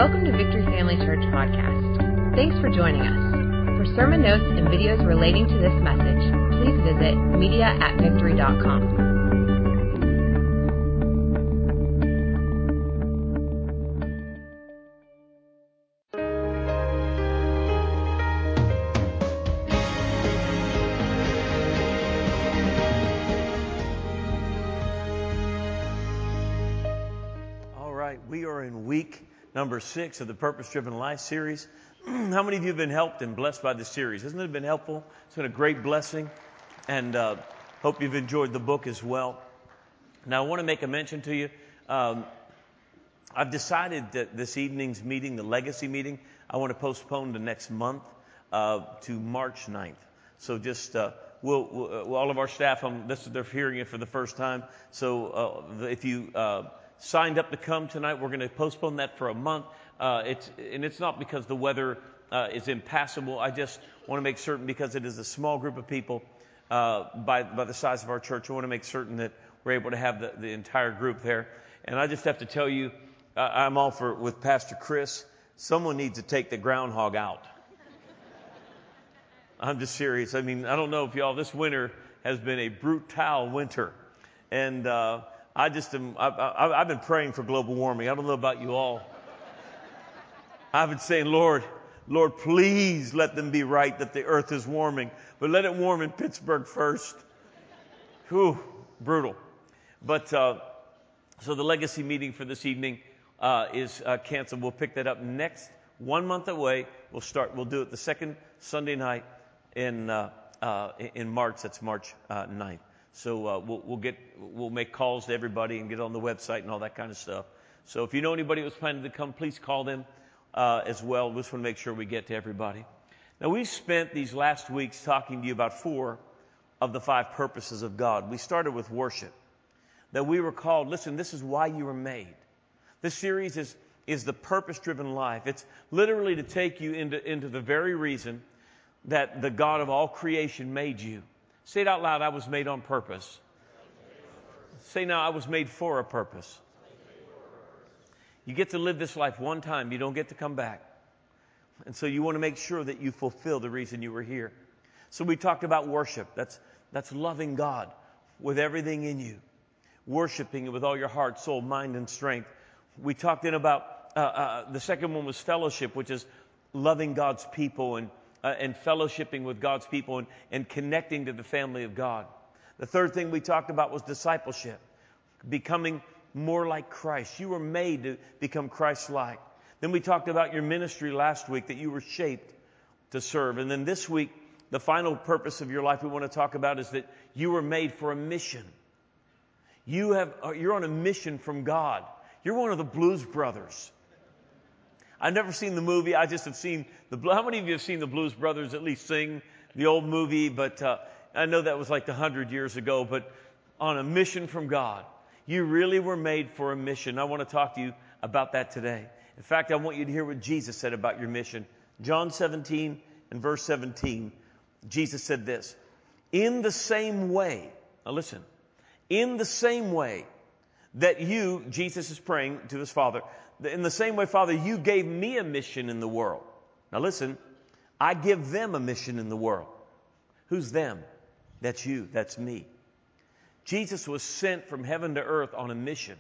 Welcome to Victory Family Church Podcast. Thanks for joining us. For sermon notes and videos relating to this message, please visit media@victory.com. We are in week number 6 of the Purpose Driven Life series. How many of you have been helped and blessed by this series? Hasn't it been helpful? It's been a great blessing, and hope you've enjoyed the book as well. Now, I want to make a mention to you. I've decided that this evening's meeting, the legacy meeting, I want to postpone to next month to March 9th. So just we'll all of our staff, they're hearing it for the first time. So if you signed up to come tonight, we're going to postpone that for a month. It's not because the weather is impassable. I just want to make certain, because it is a small group of people by the size of our church, I want to make certain that we're able to have the entire group there. And I just have to tell you, I'm all for, with Pastor Chris, someone needs to take the groundhog out. I'm just serious. I mean, I don't know if y'all, this winter has been a brutal winter. And I've been praying for global warming. I don't know about you all. I've been saying, Lord, please let them be right that the earth is warming, but let it warm in Pittsburgh first. Whew, brutal. But so the legacy meeting for this evening is canceled. We'll pick that up next 1 month away. We'll do it the second Sunday night in March. That's March 9th. So we'll make calls to everybody and get on the website and all that kind of stuff. So if you know anybody who's planning to come, please call them as well. We just want to make sure we get to everybody. Now, we've spent these last weeks talking to you about 4 of the 5 purposes of God. We started with worship. That we were called, listen, this is why you were made. This series is the purpose-driven life. It's literally to take you into the very reason that the God of all creation made you. Say it out loud. I was made on purpose. Say now, I was made for a purpose. You get to live this life one time. You don't get to come back. And so you want to make sure that you fulfill the reason you were here. So we talked about worship. That's loving God with everything in you. Worshiping with all your heart, soul, mind, and strength. We talked then about, the second one was fellowship, which is loving God's people and fellowshipping with God's people and connecting to the family of God. The third thing we talked about was discipleship, becoming more like Christ. You were made to become Christ-like. Then we talked about your ministry last week, that you were shaped to serve. And then this week, the final purpose of your life we want to talk about is that you were made for a mission. You're on a mission from God. You're one of the Blues Brothers. I've never seen the movie. I just have seen how many of you have seen the Blues Brothers at least sing the old movie? But I know that was like 100 years ago. But on a mission from God, you really were made for a mission. I want to talk to you about that today. In fact, I want you to hear what Jesus said about your mission. John 17 and verse 17, Jesus said this: in the same way, now listen, in the same way that you, Jesus is praying to his Father, in the same way, Father, you gave me a mission in the world. Now listen, I give them a mission in the world. Who's them? That's you. That's me. Jesus was sent from heaven to earth on a mission.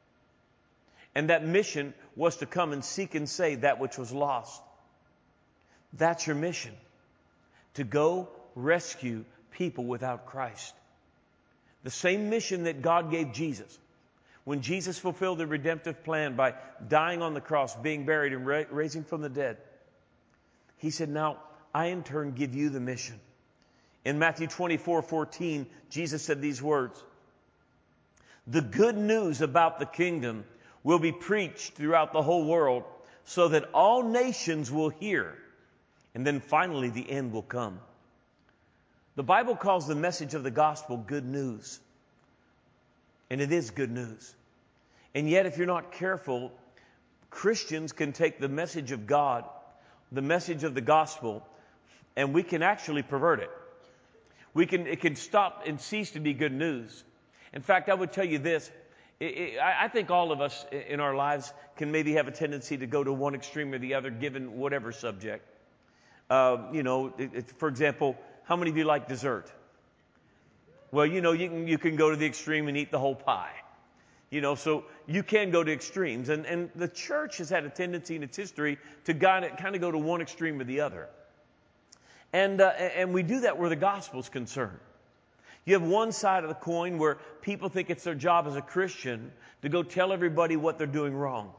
And that mission was to come and seek and save that which was lost. That's your mission. To go rescue people without Christ. The same mission that God gave Jesus. When Jesus fulfilled the redemptive plan by dying on the cross, being buried, and raising from the dead, he said, now I in turn give you the mission. In Matthew 24:14, Jesus said these words: the good news about the kingdom will be preached throughout the whole world so that all nations will hear. And then finally the end will come. The Bible calls the message of the gospel good news. And it is good news. And yet, if you're not careful, Christians can take the message of God, the message of the gospel, and we can actually pervert it. It can stop and cease to be good news. In fact, I would tell you this: I think all of us in our lives can maybe have a tendency to go to one extreme or the other, given whatever subject. For example, how many of you like dessert? Well, you can go to the extreme and eat the whole pie. So you can go to extremes. And the church has had a tendency in its history to kind of go to one extreme or the other. And we do that where the gospel's concerned. You have one side of the coin where people think it's their job as a Christian to go tell everybody what they're doing wrong,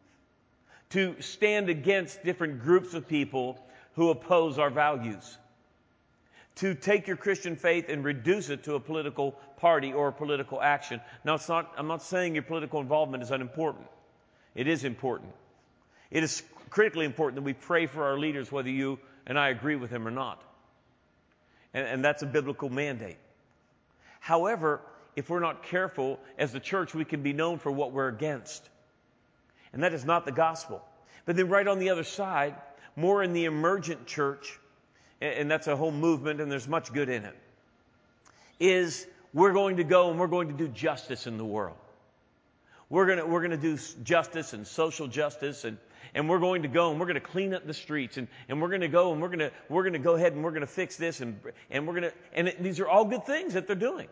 to stand against different groups of people who oppose our values, to take your Christian faith and reduce it to a political party or a political action. Now, I'm not saying your political involvement is unimportant. It is important. It is critically important that we pray for our leaders, whether you and I agree with them or not. And that's a biblical mandate. However, if we're not careful, as the church, we can be known for what we're against. And that is not the gospel. But then right on the other side, more in the emergent church, and that's a whole movement and there's much good in it, is we're going to go and we're going to do justice in the world. We're going to do justice and social justice, and we're going to go and we're going to clean up the streets, and we're going to go and we're going to go ahead and we're going to fix this, and these are all good things that they're doing.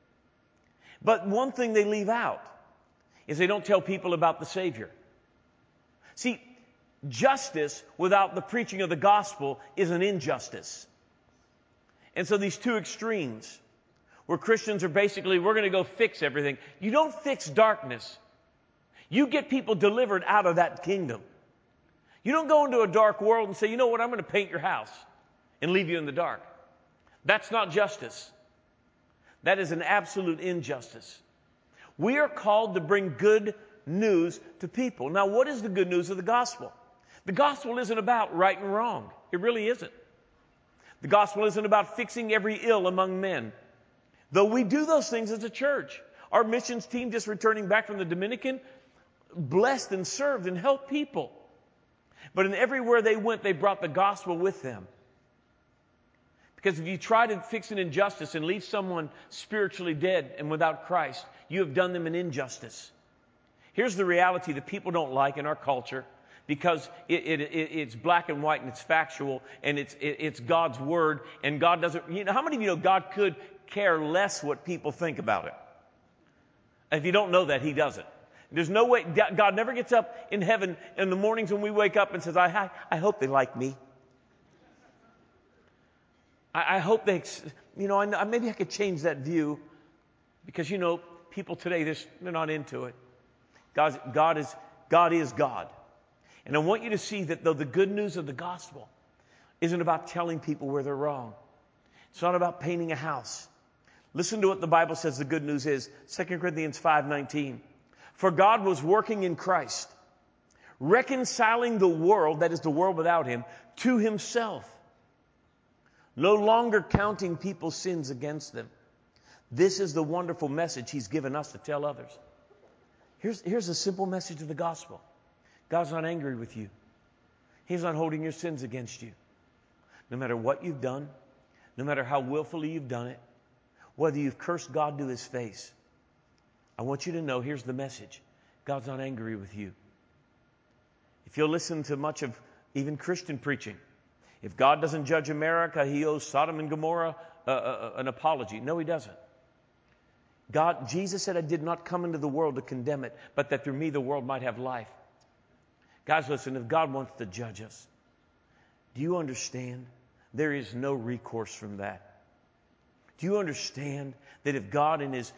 But one thing they leave out is they don't tell people about the Savior. See, justice without the preaching of the gospel is an injustice. And so these two extremes, where Christians are basically, we're going to go fix everything. You don't fix darkness. You get people delivered out of that kingdom. You don't go into a dark world and say, you know what, I'm going to paint your house and leave you in the dark. That's not justice. That is an absolute injustice. We are called to bring good news to people. Now, what is the good news of the gospel? The gospel isn't about right and wrong. It really isn't. The gospel isn't about fixing every ill among men. Though we do those things as a church. Our missions team, just returning back from the Dominican, blessed and served and helped people. But in everywhere they went, they brought the gospel with them. Because if you try to fix an injustice and leave someone spiritually dead and without Christ, you have done them an injustice. Here's the reality that people don't like in our culture, because it's black and white and it's factual and it's God's word, and God doesn't. How many of you know God could care less what people think about it? If you don't know that, He doesn't. There's no way. God never gets up in heaven in the mornings when we wake up and says, I hope they like me. I hope they, maybe I could change that view, because, people today, they're not into it. God is God. And I want you to see that though the good news of the gospel isn't about telling people where they're wrong. It's not about painting a house. Listen to what the Bible says the good news is. 2 Corinthians 5:19. For God was working in Christ, reconciling the world, that is the world without Him, to Himself, no longer counting people's sins against them. This is the wonderful message He's given us to tell others. Here's a simple message of the gospel. God's not angry with you. He's not holding your sins against you. No matter what you've done, no matter how willfully you've done it, whether you've cursed God to His face, I want you to know, here's the message. God's not angry with you. If you'll listen to much of even Christian preaching, if God doesn't judge America, He owes Sodom and Gomorrah an apology. No, He doesn't. Jesus said, I did not come into the world to condemn it, but that through me the world might have life. Guys, listen, if God wants to judge us, do you understand there is no recourse from that? Do you understand that if God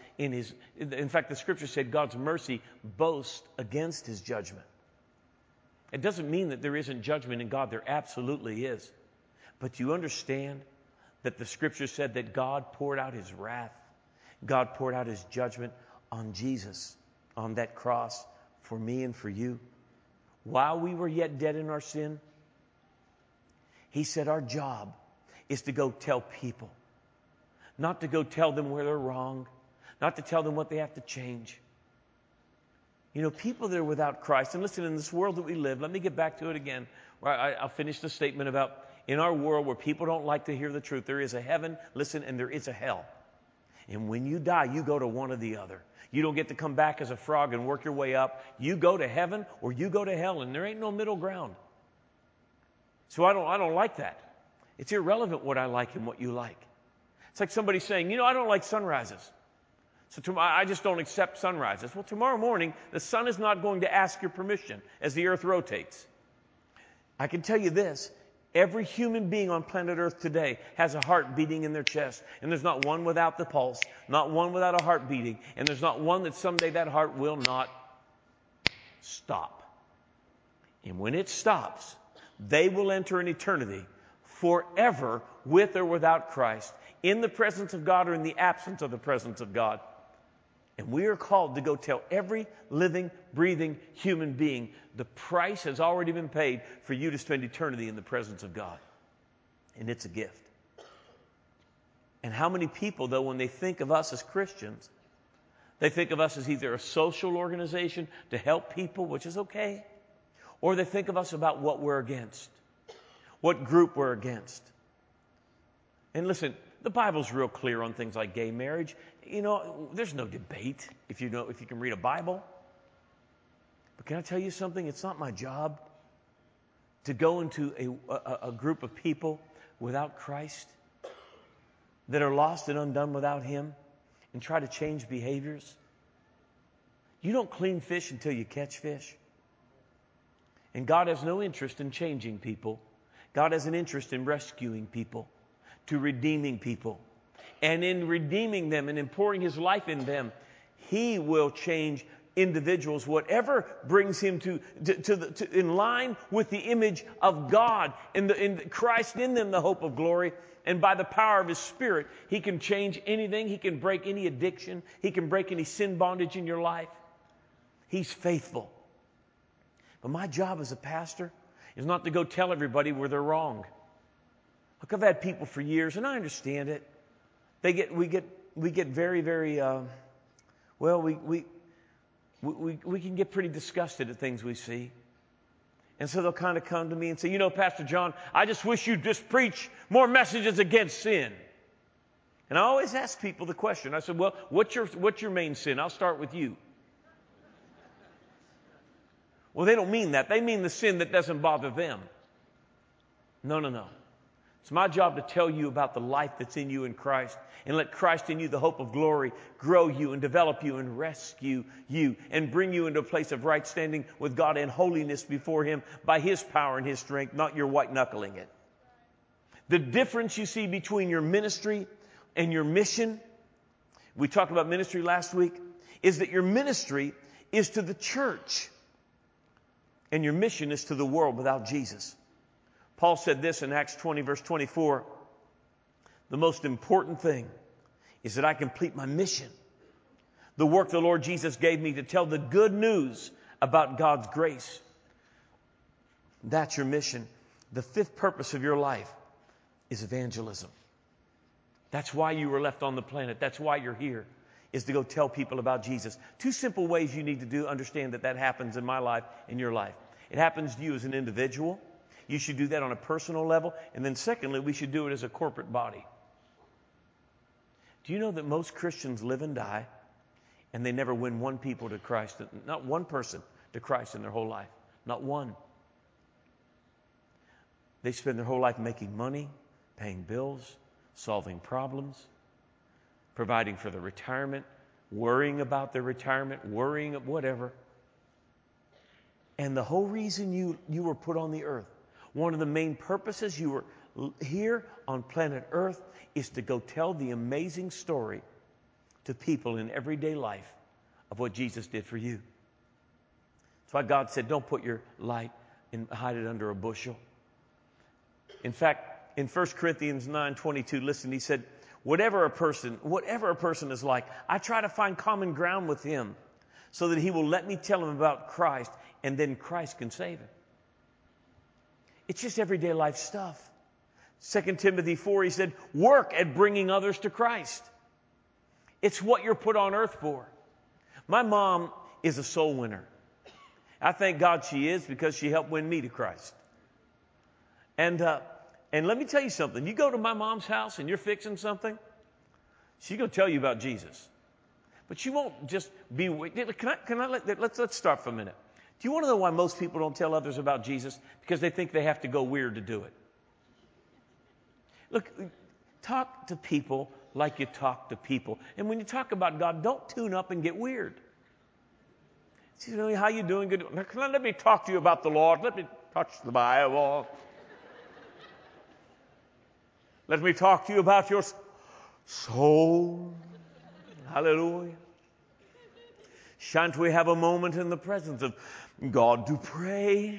in fact, the scripture said God's mercy boasts against His judgment. It doesn't mean that there isn't judgment in God. There absolutely is. But you understand that the scripture said that God poured out His wrath. God poured out His judgment on Jesus, on that cross, for me and for you. While we were yet dead in our sin, He said our job is to go tell people. Not to go tell them where they're wrong. Not to tell them what they have to change. People that are without Christ, and listen, in this world that we live, let me get back to it again, where I'll finish the statement about in our world where people don't like to hear the truth, there is a heaven, listen, and there is a hell. And when you die, you go to one or the other. You don't get to come back as a frog and work your way up. You go to heaven or you go to hell, and there ain't no middle ground. So I don't like that. It's irrelevant what I like and what you like. It's like somebody saying, I don't like sunrises. So I just don't accept sunrises. Well, tomorrow morning, the sun is not going to ask your permission as the earth rotates. I can tell you this. Every human being on planet Earth today has a heart beating in their chest. And there's not one without the pulse, not one without a heart beating. And there's not one that someday that heart will not stop. And when it stops, they will enter an eternity forever with or without Christ, in the presence of God or in the absence of the presence of God. And we are called to go tell every living, breathing human being the price has already been paid for you to spend eternity in the presence of God. And it's a gift. And how many people, though, when they think of us as Christians, they think of us as either a social organization to help people, which is okay, or they think of us about what we're against, what group we're against. And listen, the Bible's real clear on things like gay marriage. There's no debate if you can read a Bible. But can I tell you something? It's not my job to go into a group of people without Christ that are lost and undone without Him and try to change behaviors. You don't clean fish until you catch fish. And God has no interest in changing people. God has an interest in rescuing people, to redeeming people. And in redeeming them and in pouring His life in them, He will change individuals, whatever brings him to in line with the image of God, in Christ in them, the hope of glory. And by the power of His Spirit, He can change anything. He can break any addiction. He can break any sin bondage in your life. He's faithful. But my job as a pastor is not to go tell everybody where they're wrong. Look, I've had people for years, and I understand it. We get very, very, we can get pretty disgusted at things we see. And so they'll kind of come to me and say, Pastor John, I just wish you'd just preach more messages against sin. And I always ask people the question. I said, well, what's your main sin? I'll start with you. Well, they don't mean that. They mean the sin that doesn't bother them. No. It's my job to tell you about the life that's in you in Christ, and let Christ in you, the hope of glory, grow you and develop you and rescue you and bring you into a place of right standing with God and holiness before Him by His power and His strength, not your white knuckling it. The difference you see between your ministry and your mission, we talked about ministry last week, is that your ministry is to the church and your mission is to the world without Jesus. Paul said this in Acts 20, verse 24, the most important thing is that I complete my mission, the work the Lord Jesus gave me to tell the good news about God's grace. That's your mission. The fifth purpose of your life is evangelism. That's why you were left on the planet. That's why you're here, is to go tell people about Jesus. Two simple ways you need to understand that happens in my life, in your life. It happens to you as an individual. You should do that on a personal level. And then secondly, we should do it as a corporate body. Do you know that most Christians live and die and they never win one people to Christ, not one person to Christ in their whole life? Not one. They spend their whole life making money, paying bills, solving problems, providing for their retirement, worrying about their retirement, worrying of whatever. And the whole reason you were put on the earth, one of the main purposes you were here on planet Earth, is to go tell the amazing story to people in everyday life of what Jesus did for you. That's why God said, don't put your light and hide it under a bushel. In fact, in 1 Corinthians 9:22, listen, he said, whatever a person is like, I try to find common ground with him so that he will let me tell him about Christ, and then Christ can save him. It's just everyday life stuff. 2 Timothy 4, he said, work at bringing others to Christ. It's what you're put on earth for. My mom is a soul winner. I thank God she is, because she helped win me to Christ. And let me tell you something. You go to my mom's house and you're fixing something, She's going to tell you about Jesus. But she won't just be, let's start for a minute. Do you want to know why most people don't tell others about Jesus? Because they think they have to go weird to do it. Look, talk to people like you talk to people. And when you talk about God, don't tune up and get weird. You know, how you doing? Good. Let me talk to you about the Lord. Let me touch the Bible. Let me talk to you about your soul. Hallelujah. Shan't we have a moment in the presence of God to pray?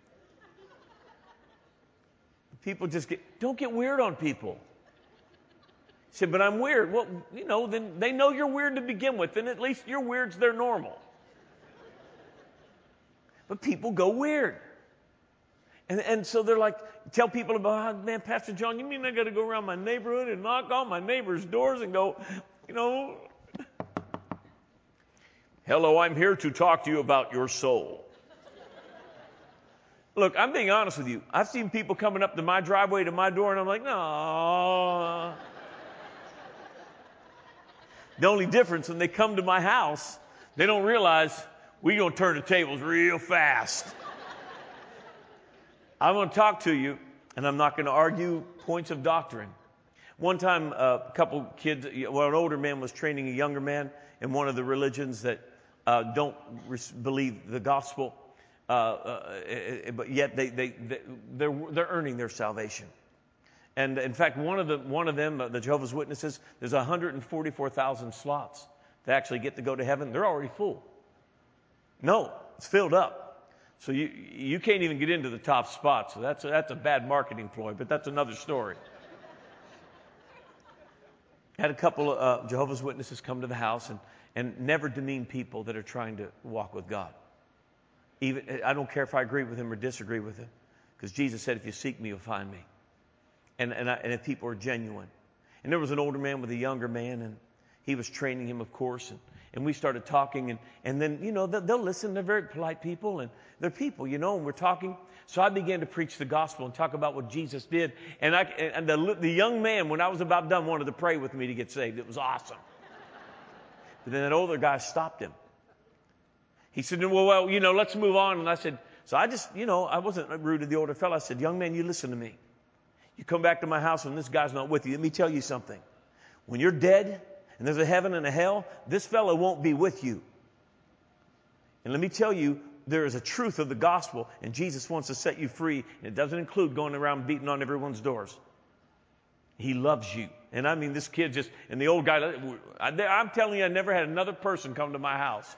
People just don't get weird on people. You say, but I'm weird. Well, you know, then they know you're weird to begin with, and at least your weird's their normal. But people go weird. And so they're like, tell people about, oh, man, Pastor John, you mean I got to go around my neighborhood and knock on my neighbor's doors and go, you know, hello, I'm here to talk to you about your soul. Look, I'm being honest with you. I've seen people coming up to my driveway to my door, and I'm like, no. The only difference, when they come to my house, they don't realize we're going to turn the tables real fast. I'm going to talk to you, and I'm not going to argue points of doctrine. One time, a couple kids, well, an older man was training a younger man in one of the religions that don't believe the gospel, but yet they're earning their salvation. And in fact, one of them, the Jehovah's Witnesses, there's 144,000 slots to actually get to go to heaven. They're already full. No, it's filled up. So you can't even get into the top spot. So that's a bad marketing ploy, but that's another story. Had a couple of Jehovah's Witnesses come to the house and never demean people that are trying to walk with God. Even I don't care if I agree with him or disagree with him, because Jesus said, if you seek me, you'll find me. And if people are genuine. And there was an older man with a younger man, and he was training him, of course, and we started talking, and then, you know, they'll listen. They're very polite people, and they're people, you know, and we're talking. So I began to preach the gospel and talk about what Jesus did. And the young man, when I was about done, wanted to pray with me to get saved. It was awesome. But then that older guy stopped him. He said, well, you know, let's move on. And I said, so I just, you know, I wasn't rude to the older fellow. I said, young man, you listen to me. You come back to my house and this guy's not with you. Let me tell you something. When you're dead and there's a heaven and a hell, this fellow won't be with you. And let me tell you, there is a truth of the gospel, and Jesus wants to set you free. And it doesn't include going around beating on everyone's doors. He loves you. And I mean, this kid just, and the old guy, I'm telling you, I never had another person come to my house.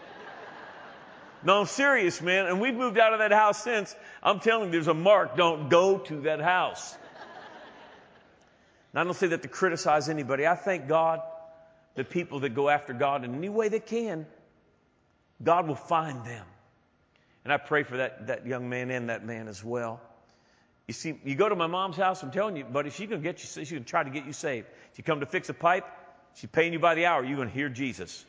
No, I'm serious, man. And we've moved out of that house since. I'm telling you, there's a mark. Don't go to that house. And I don't say that to criticize anybody. I thank God that people that go after God in any way they can, God will find them. And I pray for that young man and that man as well. You see, you go to my mom's house, I'm telling you, buddy, she's going to try to get you saved. If you come to fix a pipe, she's paying you by the hour, you're going to hear Jesus.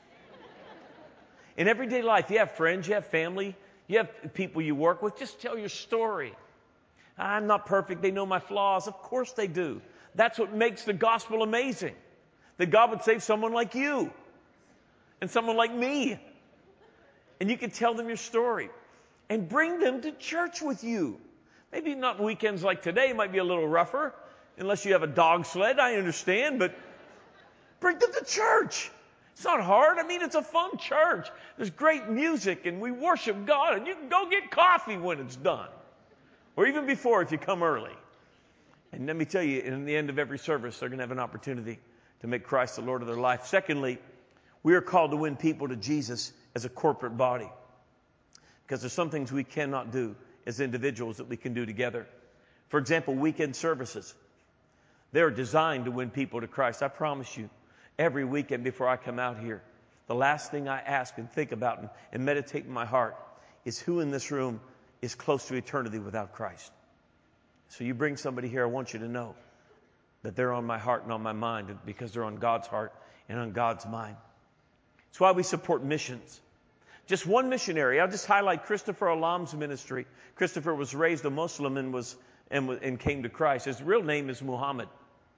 In everyday life, you have friends, you have family, you have people you work with. Just tell your story. I'm not perfect. They know my flaws. Of course they do. That's what makes the gospel amazing. That God would save someone like you and someone like me. And you can tell them your story and bring them to church with you. Maybe not weekends like today. It might be a little rougher unless you have a dog sled. I understand, but bring them to church. It's not hard. I mean, it's a fun church. There's great music and we worship God, and you can go get coffee when it's done. Or even before if you come early. And let me tell you, in the end of every service, they're going to have an opportunity to make Christ the Lord of their life. Secondly, we are called to win people to Jesus as a corporate body. Because there's some things we cannot do as individuals that we can do together. For example, weekend services. They're designed to win people to Christ. I promise you, every weekend before I come out here, the last thing I ask and think about and meditate in my heart is who in this room is close to eternity without Christ. So you bring somebody here, I want you to know that they're on my heart and on my mind because they're on God's heart and on God's mind. That's why we support missions. Just one missionary. I'll just highlight Christopher Alam's ministry. Christopher was raised a Muslim and came to Christ. His real name is Muhammad.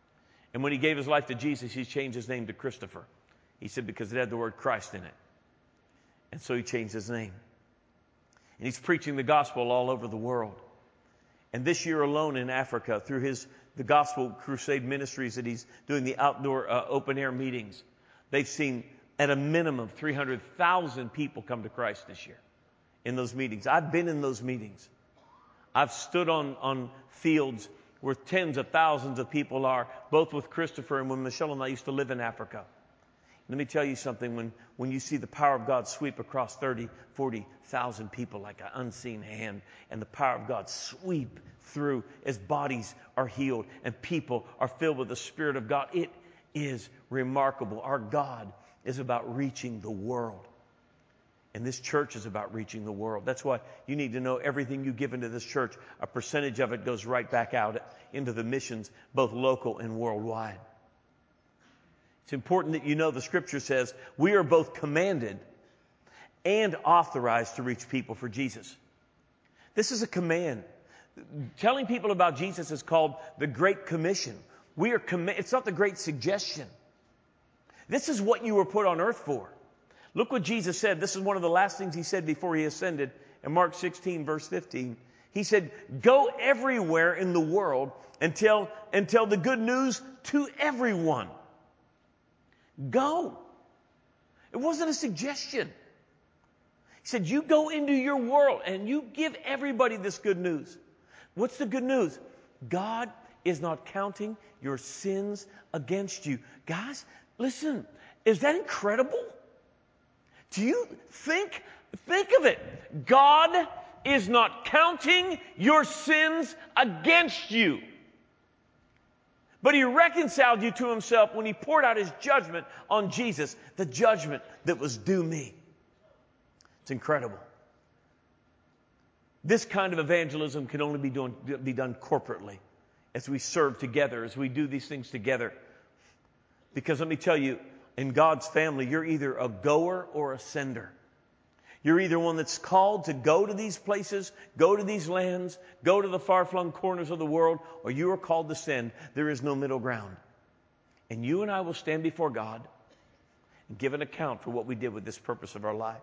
And when he gave his life to Jesus, he changed his name to Christopher. He said because it had the word Christ in it. And so he changed his name. And he's preaching the gospel all over the world. And this year alone in Africa, through the Gospel Crusade Ministries that he's doing, the outdoor open air meetings, they've seen at a minimum 300,000 people come to Christ this year in those meetings. I've been in those meetings. I've stood on fields where tens of thousands of people are, both with Christopher and when Michelle and I used to live in Africa. Let me tell you something. When you see the power of God sweep across 30, 40,000 people like an unseen hand, and the power of God sweep through as bodies are healed and people are filled with the Spirit of God, it is remarkable. Our God is about reaching the world. And this church is about reaching the world. That's why you need to know everything you give into this church, a percentage of it goes right back out into the missions, both local and worldwide. It's important that you know the scripture says we are both commanded and authorized to reach people for Jesus. This is a command. Telling people about Jesus is called the Great Commission. It's not the Great Suggestion. This is what you were put on earth for. Look what Jesus said. This is one of the last things he said before he ascended. In Mark 16, verse 15, he said, go everywhere in the world and tell the good news to everyone. Go. It wasn't a suggestion. He said, you go into your world and you give everybody this good news. What's the good news? God is not counting your sins against you. Guys, listen, is that incredible? Do you think of it? God is not counting your sins against you. But he reconciled you to himself when he poured out his judgment on Jesus, the judgment that was due me. It's incredible. This kind of evangelism can only be done corporately, as we serve together, as we do these things together. Because let me tell you, in God's family, you're either a goer or a sender. You're either one that's called to go to these places, go to these lands, go to the far-flung corners of the world, or you are called to send. There is no middle ground. And you and I will stand before God and give an account for what we did with this purpose of our life.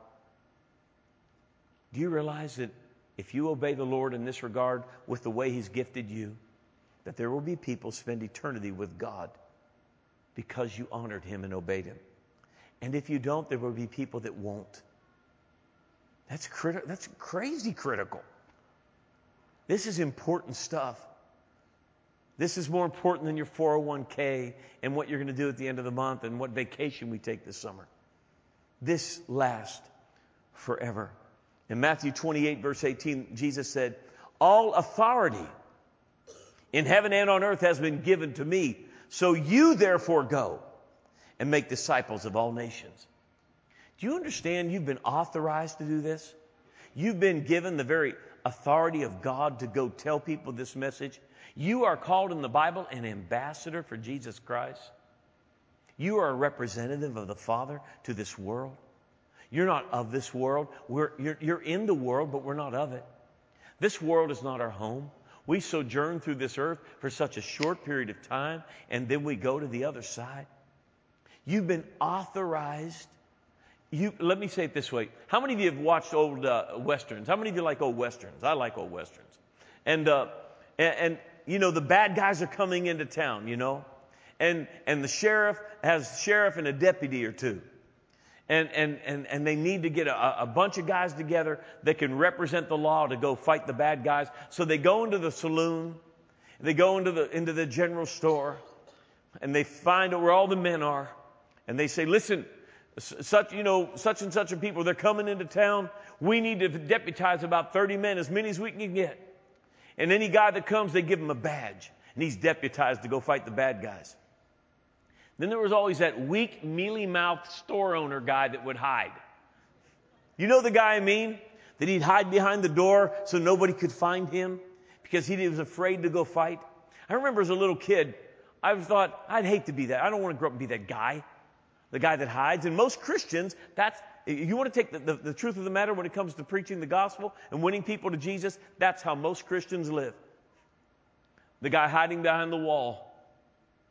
Do you realize that if you obey the Lord in this regard with the way he's gifted you, that there will be people spend eternity with God because you honored him and obeyed him? And if you don't, there will be people that won't. That's crazy critical. This is important stuff. This is more important than your 401k and what you're going to do at the end of the month and what vacation we take this summer. This lasts forever. In Matthew 28, verse 18, Jesus said, all authority in heaven and on earth has been given to me. So you therefore go and make disciples of all nations. Do you understand you've been authorized to do this? You've been given the very authority of God to go tell people this message. You are called in the Bible an ambassador for Jesus Christ. You are a representative of the Father to this world. You're not of this world. You're in the world, but we're not of it. This world is not our home. We sojourn through this earth for such a short period of time, and then we go to the other side. You've been authorized. Let me say it this way. How many of you have watched old Westerns? How many of you like old Westerns? I like old Westerns. And you know, the bad guys are coming into town, you know. And the sheriff and a deputy or two. And they need to get a bunch of guys together that can represent the law to go fight the bad guys. So they go into the saloon, they go into the general store, and they find out where all the men are, and they say, listen, such and such a people, they're coming into town. We need to deputize about 30 men, as many as we can get. And any guy that comes, they give him a badge, and he's deputized to go fight the bad guys. Then there was always that weak, mealy-mouthed store owner guy that would hide. You know the guy I mean? That he'd hide behind the door so nobody could find him because he was afraid to go fight. I remember as a little kid, I thought, I'd hate to be that. I don't want to grow up and be that guy, the guy that hides. And most Christians, you want to take the truth of the matter when it comes to preaching the gospel and winning people to Jesus, that's how most Christians live. The guy hiding behind the wall.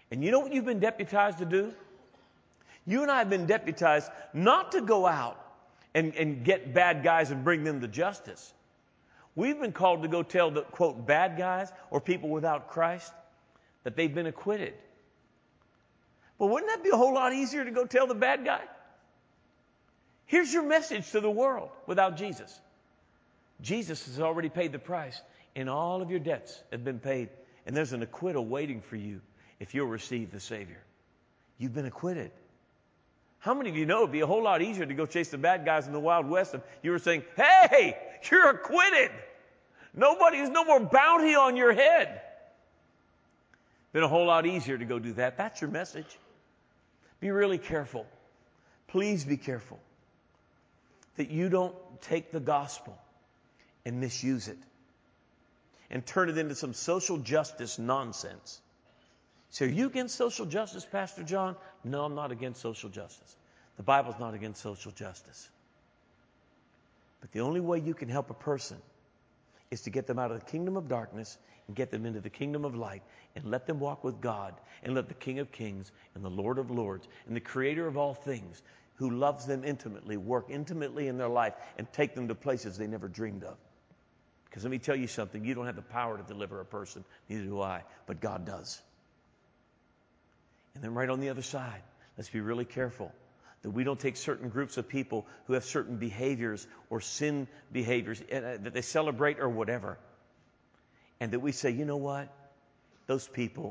And you know what you've been deputized to do? You and I have been deputized not to go out and get bad guys and bring them to justice. We've been called to go tell the, quote, bad guys or people without Christ that they've been acquitted. But wouldn't that be a whole lot easier to go tell the bad guy? Here's your message to the world without Jesus. Jesus has already paid the price, and all of your debts have been paid. And there's an acquittal waiting for you if you'll receive the Savior. You've been acquitted. How many of you know it'd be a whole lot easier to go chase the bad guys in the Wild West if you were saying, hey, you're acquitted. There's no more bounty on your head. Been a whole lot easier to go do that. That's your message. Be really careful. Please be careful that you don't take the gospel and misuse it and turn it into some social justice nonsense. So are you against social justice, Pastor John? No, I'm not against social justice. The Bible's not against social justice. But the only way you can help a person is to get them out of the kingdom of darkness and get them into the kingdom of light and let them walk with God and let the King of Kings and the Lord of Lords and the Creator of all things who loves them intimately work intimately in their life and take them to places they never dreamed of. Because let me tell you something, you don't have the power to deliver a person, neither do I, but God does. And then right on the other side, let's be really careful that we don't take certain groups of people who have certain behaviors or sin behaviors that they celebrate or whatever, and that we say, you know what? Those people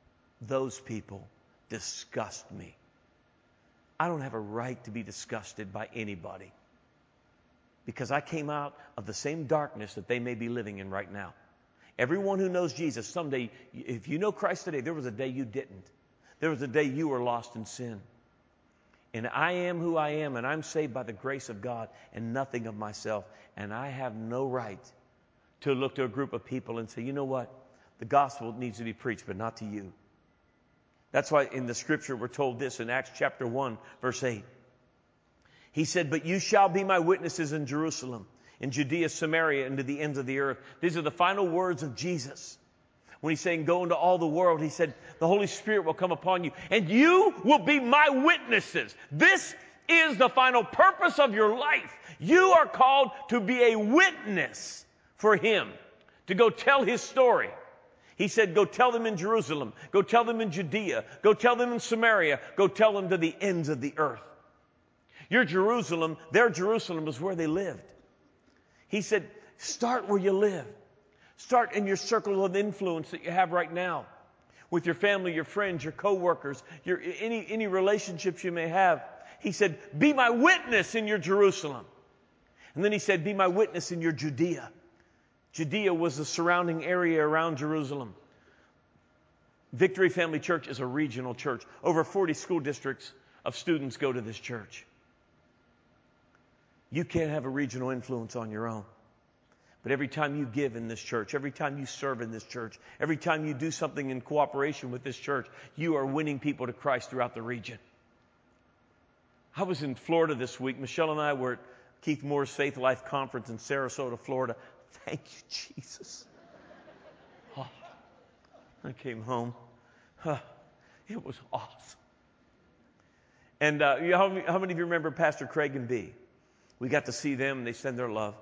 disgust me. I don't have a right to be disgusted by anybody because I came out of the same darkness that they may be living in right now. Everyone who knows Jesus, someday, if you know Christ today, there was a day you didn't. There was a day you were lost in sin. And I am who I am, and I'm saved by the grace of God and nothing of myself. And I have no right to look to a group of people and say, you know what? The gospel needs to be preached, but not to you. That's why in the scripture we're told this in Acts chapter 1, verse 8. He said, but you shall be my witnesses in Jerusalem, in Judea, Samaria, and to the ends of the earth. These are the final words of Jesus. When he's saying, go into all the world, he said, the Holy Spirit will come upon you, and you will be my witnesses. This is the final purpose of your life. You are called to be a witness for him, to go tell his story. He said, go tell them in Jerusalem, go tell them in Judea, go tell them in Samaria, go tell them to the ends of the earth. Your Jerusalem, their Jerusalem is where they lived. He said, start where you live. Start in your circle of influence that you have right now with your family, your friends, your coworkers, any relationships you may have. He said, be my witness in your Jerusalem. And then he said, be my witness in your Judea. Judea was the surrounding area around Jerusalem. Victory Family Church is a regional church. Over 40 school districts of students go to this church. You can't have a regional influence on your own. But every time you give in this church, every time you serve in this church, every time you do something in cooperation with this church, you are winning people to Christ throughout the region. I was in Florida this week. Michelle and I were at Keith Moore's Faith Life Conference in Sarasota, Florida. Thank you, Jesus. Oh, I came home. It was awesome. And how many of you remember Pastor Craig and Bee? We got to see them, and they send their love.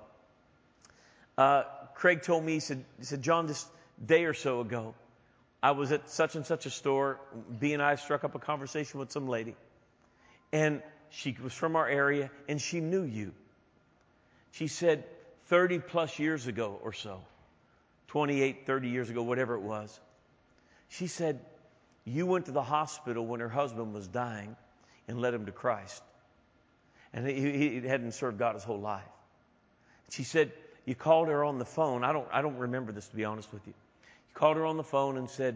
Craig told me, he said, John, this day or so ago, I was at such and such a store. B and I struck up a conversation with some lady. And she was from our area, and she knew you. She said 30 plus years ago or so, 28, 30 years ago, whatever it was. She said, you went to the hospital when her husband was dying and led him to Christ. And he hadn't served God his whole life. She said, you called her on the phone. I don't remember this, to be honest with you. You called her on the phone and said,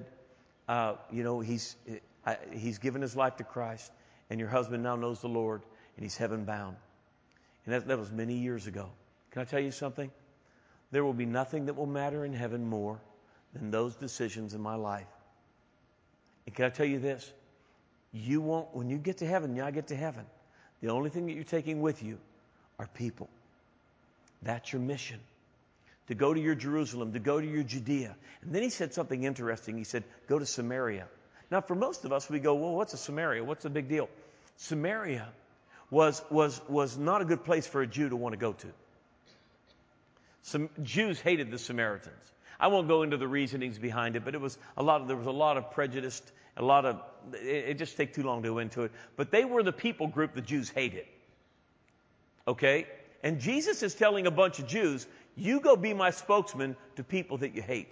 he's given his life to Christ, and your husband now knows the Lord, and he's heaven bound. And that was many years ago. Can I tell you something? There will be nothing that will matter in heaven more than those decisions in my life. And can I tell you this? You won't, when you get to heaven, I get to heaven, the only thing that you're taking with you are people. That's your mission. To go to your Jerusalem, to go to your Judea. And then he said something interesting. He said, go to Samaria. Now, for most of us, we go, well, what's a Samaria? What's the big deal? Samaria was not a good place for a Jew to want to go to. Some Jews hated the Samaritans. I won't go into the reasonings behind it, but there was a lot of prejudice, it just take too long to go into it. But they were the people group the Jews hated. Okay? And Jesus is telling a bunch of Jews, you go be my spokesman to people that you hate.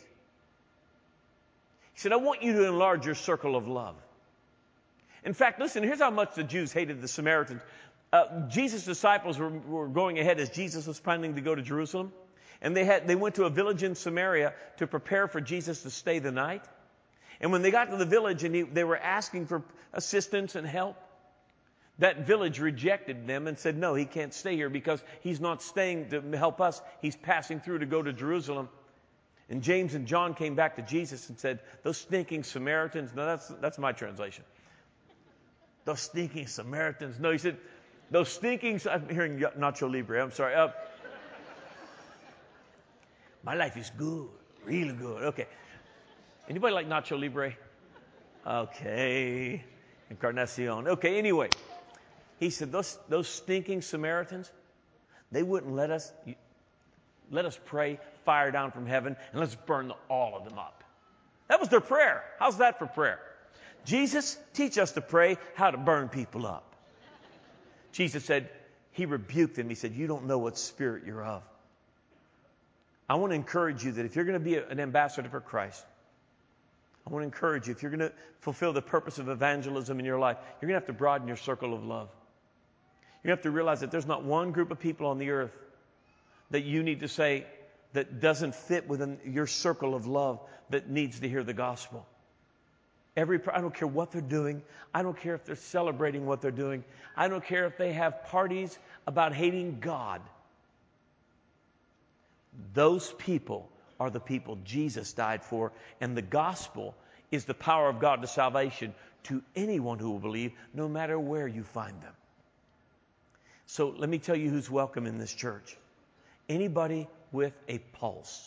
He said, I want you to enlarge your circle of love. In fact, listen, here's how much the Jews hated the Samaritans. Jesus' disciples were going ahead as Jesus was planning to go to Jerusalem. And they went to a village in Samaria to prepare for Jesus to stay the night. And when they got to the village and they were asking for assistance and help, that village rejected them and said, no, he can't stay here because he's not staying to help us. He's passing through to go to Jerusalem. And James and John came back to Jesus and said, those stinking Samaritans. No, that's my translation. Those stinking Samaritans. No, he said, those stinking. I'm hearing Nacho Libre. I'm sorry. My life is good, really good. Okay. Anybody like Nacho Libre? Okay. Encarnacion. Okay, anyway. He said, those stinking Samaritans, they wouldn't let us pray fire down from heaven and let's burn all of them up. That was their prayer. How's that for prayer? Jesus, teach us to pray how to burn people up. Jesus said, he rebuked them. He said, you don't know what spirit you're of. I want to encourage you that if you're going to be an ambassador for Christ, I want to encourage you, if you're going to fulfill the purpose of evangelism in your life, you're going to have to broaden your circle of love. You have to realize that there's not one group of people on the earth that you need to say that doesn't fit within your circle of love that needs to hear the gospel. I don't care what they're doing. I don't care if they're celebrating what they're doing. I don't care if they have parties about hating God. Those people are the people Jesus died for, and the gospel is the power of God to salvation to anyone who will believe, no matter where you find them. So let me tell you who's welcome in this church. Anybody with a pulse.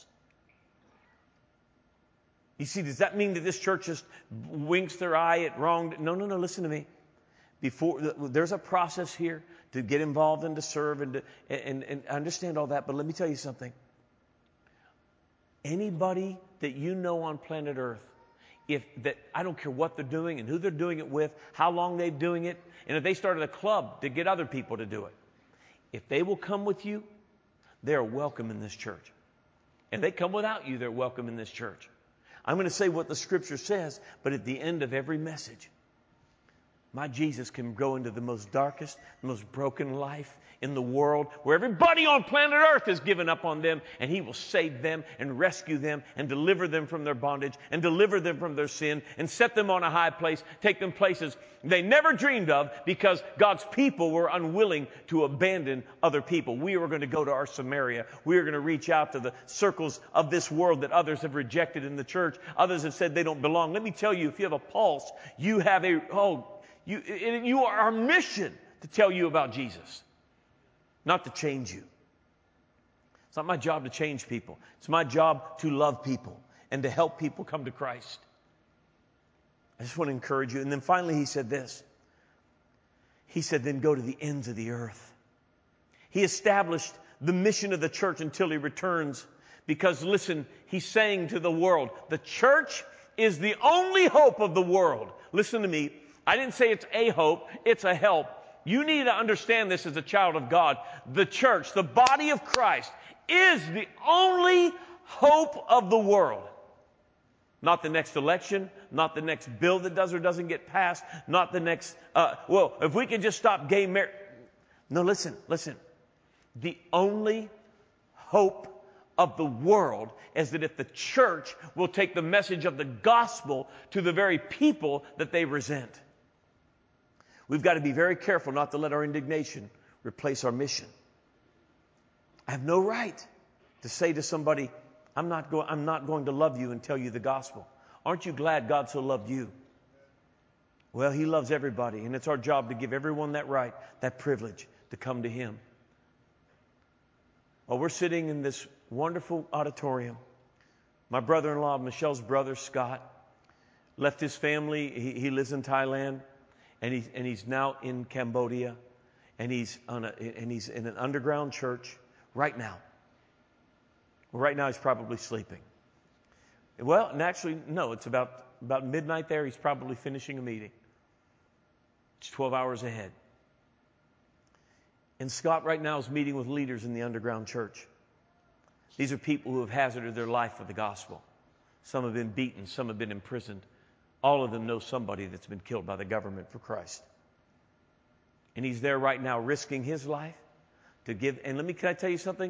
You see, does that mean that this church just winks their eye at wrong? No, listen to me. There's a process here to get involved and to serve and understand all that, but let me tell you something. Anybody that you know on planet Earth, I don't care what they're doing and who they're doing it with, how long they're doing it, and if they started a club to get other people to do it, if they will come with you, they're welcome in this church. And they come without you, they're welcome in this church. I'm going to say what the Scripture says, but at the end of every message, my Jesus can go into the most darkest, most broken life in the world where everybody on planet Earth has given up on them, and He will save them and rescue them and deliver them from their bondage and deliver them from their sin and set them on a high place, take them places they never dreamed of because God's people were unwilling to abandon other people. We were going to go to our Samaria. We are going to reach out to the circles of this world that others have rejected in the church. Others have said they don't belong. Let me tell you, if you have a pulse, you have you are our mission to tell you about Jesus, not to change you. It's not my job to change people. It's my job to love people and to help people come to Christ. I just want to encourage you. And then finally he said this. He said, then go to the ends of the earth. He established the mission of the church until He returns. Because listen, He's saying to the world, the church is the only hope of the world. Listen to me. I didn't say it's a hope, it's a help. You need to understand this as a child of God. The church, the body of Christ, is the only hope of the world. Not the next election, not the next bill that does or doesn't get passed, not the next, if we can just stop gay marriage. No, listen. The only hope of the world is that if the church will take the message of the gospel to the very people that they resent. We've got to be very careful not to let our indignation replace our mission. I have no right to say to somebody, I'm not going to love you and tell you the gospel. Aren't you glad God so loved you? Well, He loves everybody, and it's our job to give everyone that right, that privilege to come to Him. While we're sitting in this wonderful auditorium, my brother-in-law, Michelle's brother, Scott, left his family. He lives in Thailand, and he's now in Cambodia, and he's in an underground church right now. Well, right now he's probably sleeping. Well, and actually, no, it's about midnight there. He's probably finishing a meeting. It's 12 hours ahead. And Scott right now is meeting with leaders in the underground church. These are people who have hazarded their life for the gospel. Some have been beaten. Some have been imprisoned. All of them know somebody that's been killed by the government for Christ. And he's there right now risking his life to give. And can I tell you something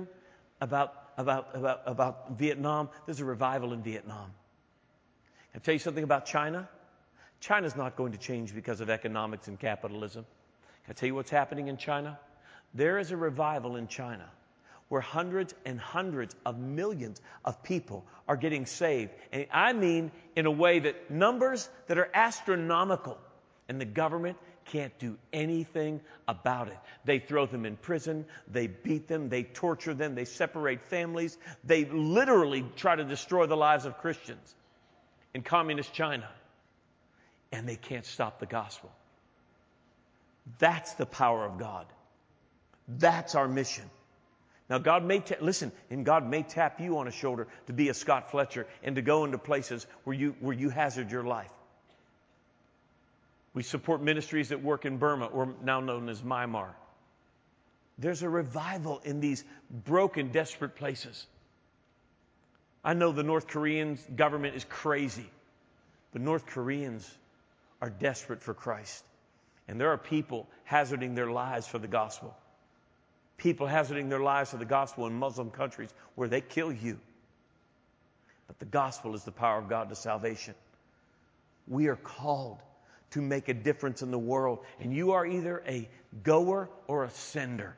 about Vietnam? There's a revival in Vietnam. Can I tell you something about China? China's not going to change because of economics and capitalism. Can I tell you what's happening in China? There is a revival in China where hundreds and hundreds of millions of people are getting saved. And I mean in a way that numbers that are astronomical, and the government can't do anything about it. They throw them in prison, they beat them, they torture them, they separate families. They literally try to destroy the lives of Christians in communist China. And they can't stop the gospel. That's the power of God. That's our mission. Now, God may tap you on a shoulder to be a Scott Fletcher and to go into places where you hazard your life. We support ministries that work in Burma, or now known as Myanmar. There's a revival in these broken, desperate places. I know the North Korean government is crazy, but North Koreans are desperate for Christ. And there are people hazarding their lives for the gospel. People hazarding their lives for the gospel in Muslim countries where they kill you. But the gospel is the power of God to salvation. We are called to make a difference in the world. And you are either a goer or a sender.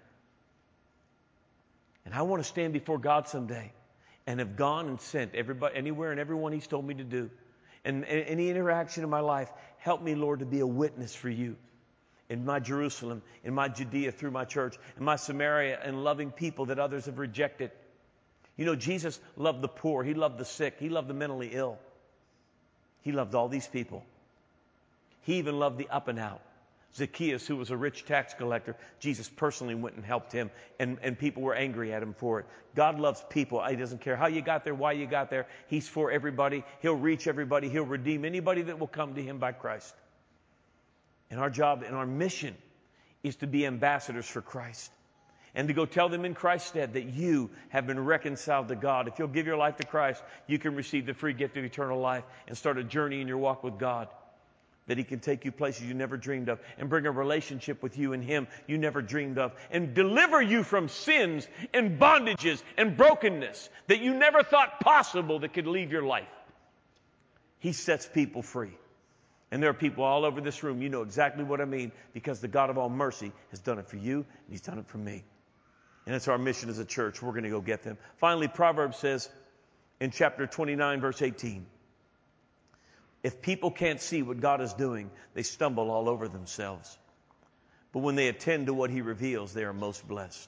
And I want to stand before God someday and have gone and sent everybody, anywhere and everyone He's told me to do. And any interaction in my life, help me, Lord, to be a witness for you. In my Jerusalem, in my Judea through my church, in my Samaria, and loving people that others have rejected. You know, Jesus loved the poor. He loved the sick. He loved the mentally ill. He loved all these people. He even loved the up and out. Zacchaeus, who was a rich tax collector, Jesus personally went and helped him, and people were angry at him for it. God loves people. He doesn't care how you got there, why you got there. He's for everybody. He'll reach everybody. He'll redeem anybody that will come to Him by Christ. And our job and our mission is to be ambassadors for Christ and to go tell them in Christ's stead that you have been reconciled to God. If you'll give your life to Christ, you can receive the free gift of eternal life and start a journey in your walk with God, that He can take you places you never dreamed of and bring a relationship with you and Him you never dreamed of and deliver you from sins and bondages and brokenness that you never thought possible that could leave your life. He sets people free. And there are people all over this room, you know exactly what I mean, because the God of all mercy has done it for you, and He's done it for me. And it's our mission as a church. We're going to go get them. Finally, Proverbs says in chapter 29, verse 18, if people can't see what God is doing, they stumble all over themselves. But when they attend to what He reveals, they are most blessed.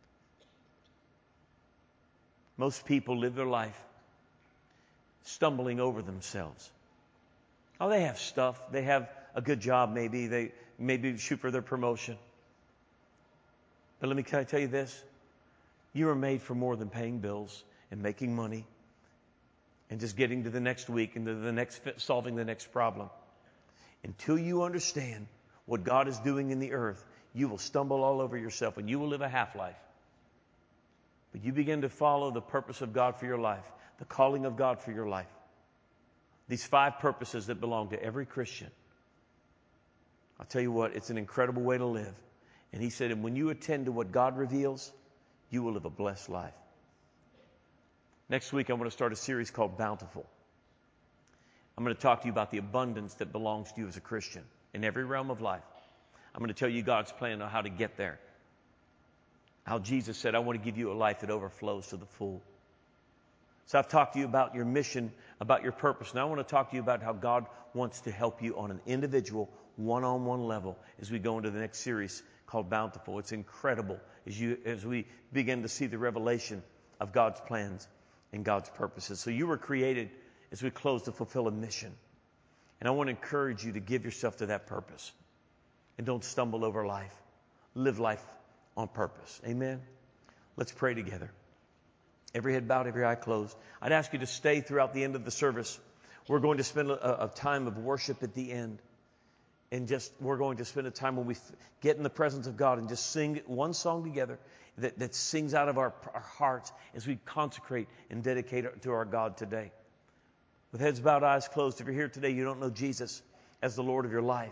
Most people live their life stumbling over themselves. Oh, they have stuff. They have a good job maybe. They maybe shoot for their promotion. But can I tell you this? You are made for more than paying bills and making money and just getting to the next week and to the next solving the next problem. Until you understand what God is doing in the earth, you will stumble all over yourself and you will live a half-life. But you begin to follow the purpose of God for your life, the calling of God for your life. These 5 purposes that belong to every Christian. I'll tell you what, it's an incredible way to live. And He said, and when you attend to what God reveals, you will live a blessed life. Next week, I'm going to start a series called Bountiful. I'm going to talk to you about the abundance that belongs to you as a Christian in every realm of life. I'm going to tell you God's plan on how to get there. How Jesus said, I want to give you a life that overflows to the full. So I've talked to you about your mission, about your purpose. Now I want to talk to you about how God wants to help you on an individual, one-on-one level as we go into the next series called Bountiful. It's incredible as we begin to see the revelation of God's plans and God's purposes. So you were created, as we close, to fulfill a mission. And I want to encourage you to give yourself to that purpose. And don't stumble over life. Live life on purpose. Amen? Let's pray together. Every head bowed, every eye closed. I'd ask you to stay throughout the end of the service. We're going to spend a time of worship at the end. And we're going to spend a time when we get in the presence of God and just sing one song together that sings out of our hearts as we consecrate and dedicate to our God today. With heads bowed, eyes closed, if you're here today, you don't know Jesus as the Lord of your life.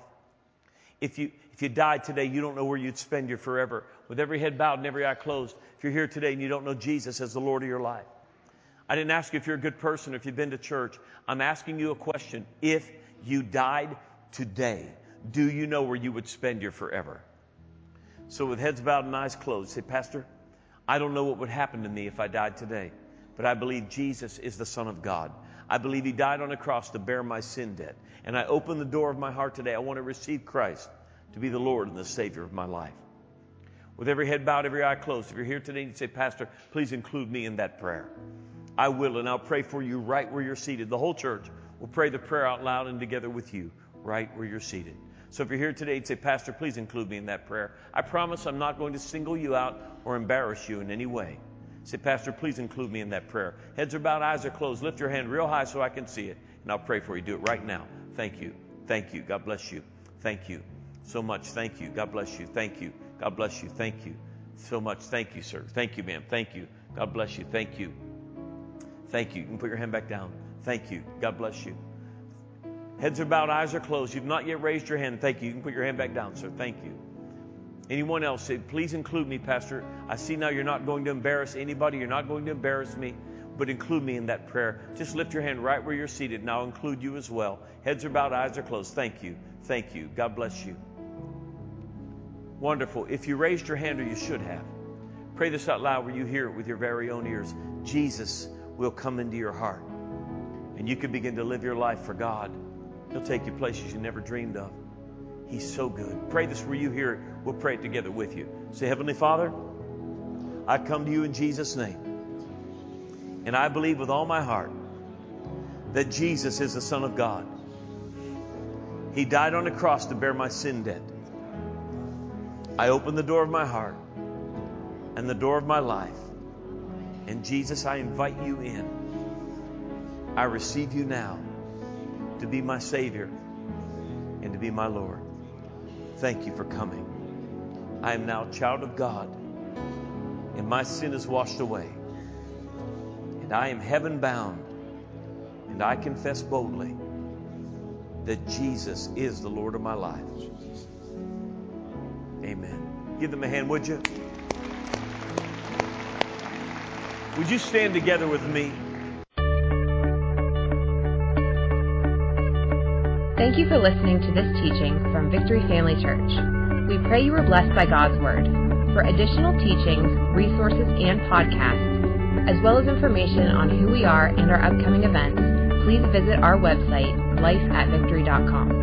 If you died today, you don't know where you'd spend your forever. With every head bowed and every eye closed, if you're here today and you don't know Jesus as the Lord of your life. I didn't ask you if you're a good person or if you've been to church. I'm asking you a question. If you died today, do you know where you would spend your forever? So with heads bowed and eyes closed, say, Pastor, I don't know what would happen to me if I died today, but I believe Jesus is the Son of God. I believe He died on a cross to bear my sin debt. And I open the door of my heart today. I want to receive Christ to be the Lord and the Savior of my life. With every head bowed, every eye closed, if you're here today and you say, Pastor, please include me in that prayer. I will, and I'll pray for you right where you're seated. The whole church will pray the prayer out loud and together with you right where you're seated. So if you're here today and say, Pastor, please include me in that prayer. I promise I'm not going to single you out or embarrass you in any way. Say, Pastor, please include me in that prayer. Heads are bowed, eyes are closed. Lift your hand real high so I can see it, and I'll pray for you. Do it right now. Thank you. Thank you. God bless you. Thank you so much. Thank you. God bless you. Thank you. God bless you. Thank you so much. Thank you, sir. Thank you, ma'am. Thank you. God bless you. Thank you. Thank you. You can put your hand back down. Thank you. God bless you. Heads are bowed, eyes are closed. You've not yet raised your hand. Thank you. You can put your hand back down, sir. Thank you. Anyone else, say, please include me, Pastor. I see now you're not going to embarrass anybody. You're not going to embarrass me, but include me in that prayer. Just lift your hand right where you're seated, and I'll include you as well. Heads are bowed, eyes are closed. Thank you. Thank you. God bless you. Wonderful. If you raised your hand, or you should have, pray this out loud where you hear it with your very own ears. Jesus will come into your heart, and you can begin to live your life for God. He'll take you places you never dreamed of. He's so good. Pray this where you hear it. We'll pray it together with you. Say, Heavenly Father, I come to you in Jesus' name. And I believe with all my heart that Jesus is the Son of God. He died on the cross to bear my sin debt. I open the door of my heart and the door of my life. And Jesus, I invite you in. I receive you now to be my Savior and to be my Lord. Thank you for coming. I am now a child of God, and my sin is washed away. And I am heaven bound, and I confess boldly that Jesus is the Lord of my life. Amen. Give them a hand, would you? Would you stand together with me? Thank you for listening to this teaching from Victory Family Church. We pray you were blessed by God's Word. For additional teachings, resources, and podcasts, as well as information on who we are and our upcoming events, please visit our website, lifeatvictory.com.